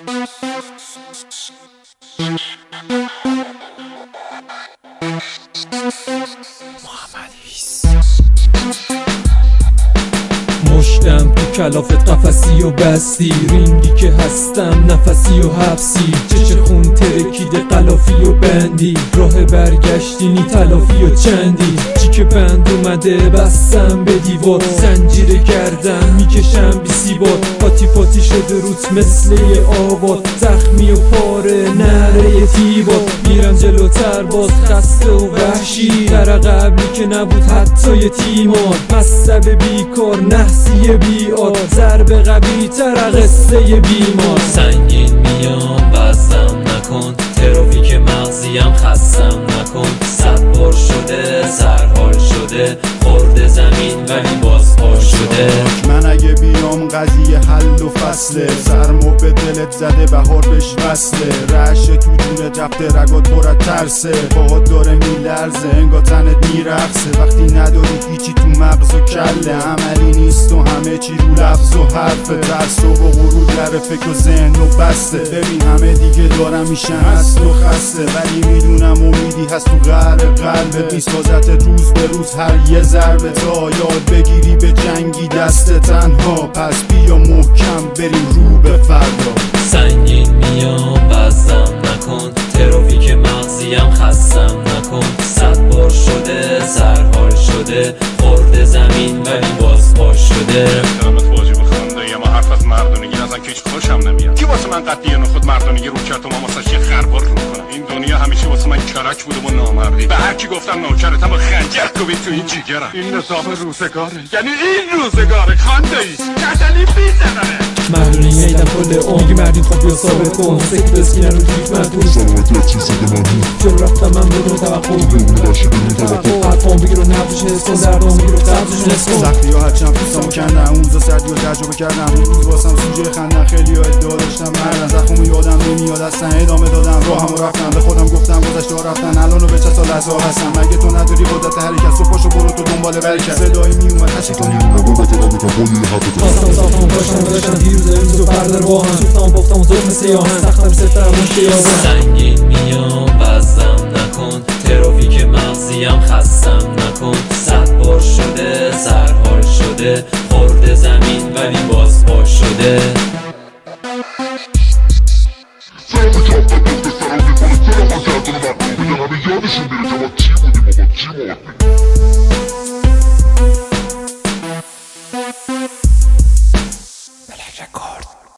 مشتم تو کلافت قفسی و بستی، رینگی که هستم نفسی و حبسی، چه خون ترکیده قلافی و بندی، راه برگشتی نی تلافی و چندی، چی که بند اومده بستم به دیوار، زنجیر گردم میکشم بی سیبار، پاتی پاتی شده روت مثل یه آواد، زخمی و پاره نره تیبار، میرم جلوتر باز خسته و وحشی، تر قبلی که نبود حتی یه تیمار، مصب بیکار نحسی بیار، ضرب قوی تر قصه بیمار، سنگین میام وزم نکن، ترافیک مغزیم خستم نکن، 100 بار شده سرحال شده، خورده زمین ولی باز پا شده. من اگه بیام قضیه حل و فصله، سرمو به دلت زده بهار بهش وصله، رعشه تو جونت رفته رگات پر از ترسه، باهات داره میلرزه انگار تنت میرقصه، وقتی نداری هیچی تو مغز و کله، عملی نیست و همه چی رو لفظ و حرفه، تعصب و غرور در فکر و ذهن و بسته، ببین همه دیگه دارم میشن هست و خسته، ولی میدونم امیدی هست تو قعر قلبت، میسازت روز به روز هر یه ضربه، تا یاد بگیری به جنگی دست تنها، پس بیا محکم بریم رو به فردا. سنگین میام وزم نکن، ترافیک مغزیم خستم نکن، 100 بار شده سرحال شده، خورده زمین ولی باز پا شده. احترامت واجب خنده یا ما حرف از مردونگی نزن که هیچ خوشم نمیاد، کی واسه من قطعی نخود مردونگی رو کرد و ما واسه یه خربار رو کنم، این دنیا همیشه واسه من کرک بوده و نامردی، به هر کی گفتم نوکرتم و خنجر کوبید تو این جیگرم، این نظام روزگاره، یعنی این روزگاره خنده ای کردنی بیزنه مردونی میدم کل اونگی مردین خب بیا ثابت کن، سکی بسکینه رو دیف مردون سلامتی چیزی که من جلو رفتم من بدون توقع، حرفان بگیر و نبزش حس کن، دردان بگیر و تبزش حس کن، سختی ها هرچند پوستمو کندم، اون روزا سردی و تجربه کردم، اون روز واسم سوژه خندن، خیلی ها ادعا داشتم مردن، زخمو یادم نمیاد اصلا، ادامه دادم راهمو رفتم، به خودم گفتم گذشته ها رفتن، الانو به چه سال از راه هستم، مگه تو نداری قدرت حرکت، صبح پاشو برو تو دنبال برکت، صدایی میومد هشتونی خواستم صافم باشم داشتم دیروز امروز و فردا رو با هم، سوختم بافتم و ظلم سیاهم، سختم سفترم مشت یازم، سنگین میام وزم نکن، ترافیک مغزیم خستم نکن، 100 بار شده سرحال شده، خورده زمین ولی باز پا شده.